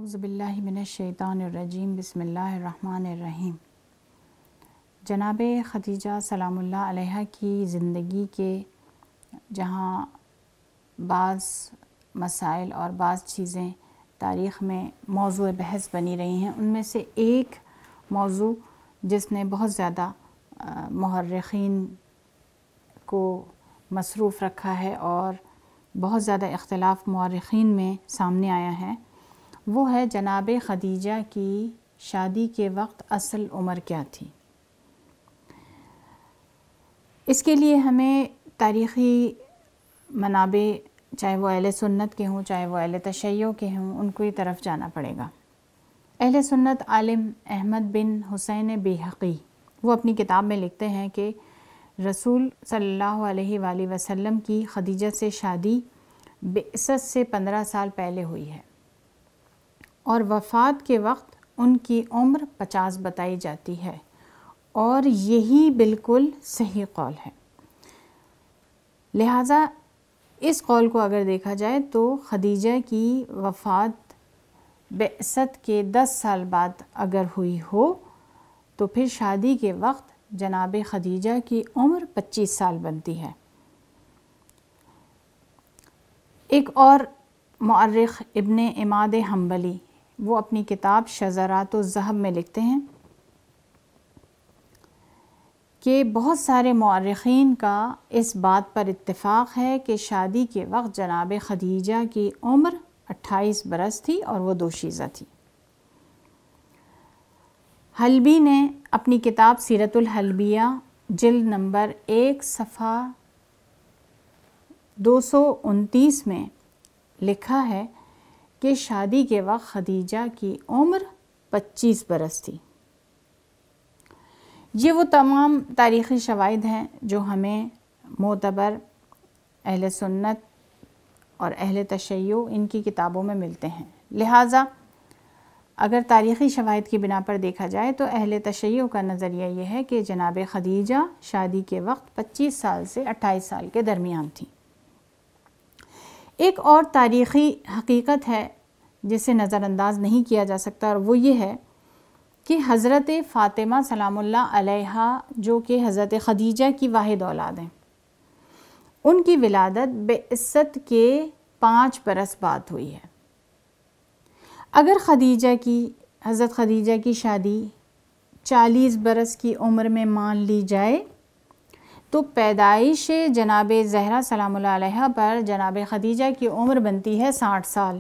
اعوذ باللہ من الشیطان الرجیم بسم اللہ الرحمن الرحیم۔ جناب خدیجہ سلام اللہ علیہ کی زندگی کے جہاں بعض مسائل اور بعض چیزیں تاریخ میں موضوع بحث بنی رہی ہیں، ان میں سے ایک موضوع جس نے بہت زیادہ مورخین کو مصروف رکھا ہے اور بہت زیادہ اختلاف مورخین میں سامنے آیا ہے، وہ ہے جناب خدیجہ کی شادی کے وقت اصل عمر کیا تھی۔ اس کے لیے ہمیں تاریخی منابع، چاہے وہ اہل سنت کے ہوں چاہے وہ اہل تشیع کے ہوں، ان کو ہی طرف جانا پڑے گا۔ اہل سنت عالم احمد بن حسین بیہقی وہ اپنی کتاب میں لکھتے ہیں کہ رسول صلی اللہ علیہ وآلہ وسلم کی خدیجہ سے شادی بعثت سے 15 سال پہلے ہوئی ہے اور وفات کے وقت ان کی عمر 50 بتائی جاتی ہے، اور یہی بالکل صحیح قول ہے۔ لہٰذا اس قول کو اگر دیکھا جائے تو خدیجہ کی وفات بعثت کے 10 سال بعد اگر ہوئی ہو تو پھر شادی کے وقت جناب خدیجہ کی عمر 25 سال بنتی ہے۔ ایک اور مورخ ابن عماد حنبلی وہ اپنی کتاب شذرات الذہب میں لکھتے ہیں کہ بہت سارے مورخین کا اس بات پر اتفاق ہے کہ شادی کے وقت جناب خدیجہ کی عمر 28 برس تھی اور وہ دوشیزہ تھی۔ حلبی نے اپنی کتاب سیرت الحلبیہ جلد نمبر 1 صفحہ 229 میں لکھا ہے کہ شادی کے وقت خدیجہ کی عمر 25 برس تھی۔ یہ وہ تمام تاریخی شواہد ہیں جو ہمیں معتبر اہل سنت اور اہل تشیع ان کی کتابوں میں ملتے ہیں۔ لہٰذا اگر تاریخی شواہد کی بنا پر دیکھا جائے تو اہل تشیع کا نظریہ یہ ہے کہ جناب خدیجہ شادی کے وقت 25 سال سے 28 سال کے درمیان تھی۔ ایک اور تاریخی حقیقت ہے جسے نظر انداز نہیں کیا جا سکتا، اور وہ یہ ہے کہ حضرت فاطمہ سلام اللہ علیہا جو کہ حضرت خدیجہ کی واحد اولاد ہیں، ان کی ولادت بعثت کے 5 برس بعد ہوئی ہے۔ اگر حضرت خدیجہ کی شادی 40 برس کی عمر میں مان لی جائے تو پیدائش جناب زہرا سلام اللہ علیہا پر جناب خدیجہ کی عمر بنتی ہے 60 سال،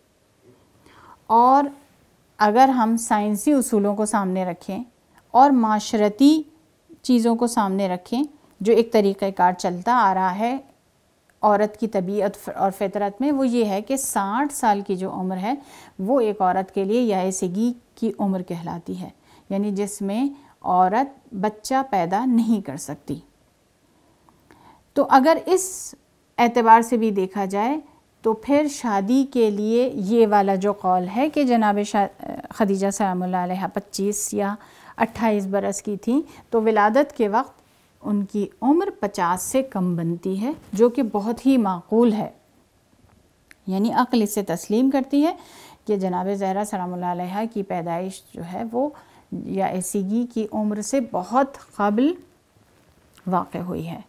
اور اگر ہم سائنسی اصولوں کو سامنے رکھیں اور معاشرتی چیزوں کو سامنے رکھیں جو ایک طریقہ کار چلتا آ رہا ہے عورت کی طبیعت اور فطرت میں، وہ یہ ہے کہ 60 سال کی جو عمر ہے وہ ایک عورت کے لیے یائسگی کی عمر کہلاتی ہے، یعنی جس میں عورت بچہ پیدا نہیں کر سکتی۔ تو اگر اس اعتبار سے بھی دیکھا جائے تو پھر شادی کے لیے یہ والا جو قول ہے کہ جناب خدیجہ سلام اللہ علیہ 25 یا 28 برس کی تھیں، تو ولادت کے وقت ان کی عمر 50 سے کم بنتی ہے، جو کہ بہت ہی معقول ہے۔ یعنی عقل اسے تسلیم کرتی ہے کہ جناب زہرا سلام اللہ علیہ کی پیدائش جو ہے وہ یائسگی کی عمر سے بہت قبل واقع ہوئی ہے۔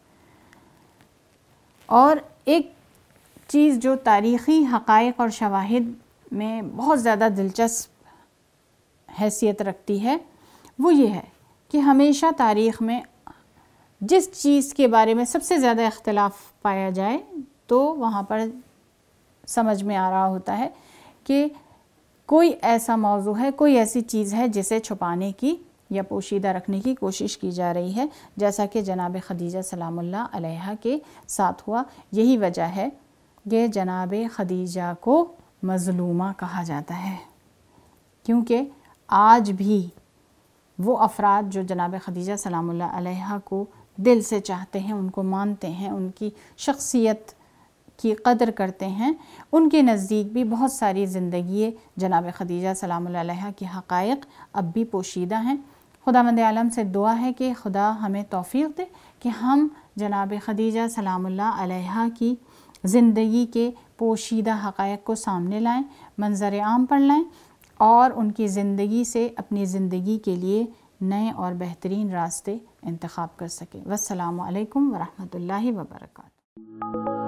اور ایک چیز جو تاریخی حقائق اور شواہد میں بہت زیادہ دلچسپ حیثیت رکھتی ہے وہ یہ ہے کہ ہمیشہ تاریخ میں جس چیز کے بارے میں سب سے زیادہ اختلاف پایا جائے تو وہاں پر سمجھ میں آ رہا ہوتا ہے کہ کوئی ایسا موضوع ہے، کوئی ایسی چیز ہے جسے چھپانے کی یا پوشیدہ رکھنے کی کوشش کی جا رہی ہے، جیسا کہ جناب خدیجہ سلام اللہ علیہ کے ساتھ ہوا۔ یہی وجہ ہے کہ جناب خدیجہ کو مظلومہ کہا جاتا ہے، کیونکہ آج بھی وہ افراد جو جناب خدیجہ سلام اللہ علیہ کو دل سے چاہتے ہیں، ان کو مانتے ہیں، ان کی شخصیت کی قدر کرتے ہیں، ان کے نزدیک بھی بہت ساری زندگی جناب خدیجہ سلام اللہ علیہ کی حقائق اب بھی پوشیدہ ہیں۔ خداوند عالم سے دعا ہے کہ خدا ہمیں توفیق دے کہ ہم جناب خدیجہ سلام اللہ علیہ کی زندگی کے پوشیدہ حقائق کو سامنے لائیں، منظر عام پر لائیں اور ان کی زندگی سے اپنی زندگی کے لیے نئے اور بہترین راستے انتخاب کر سکیں۔ والسلام علیکم ورحمۃ اللہ وبرکاتہ۔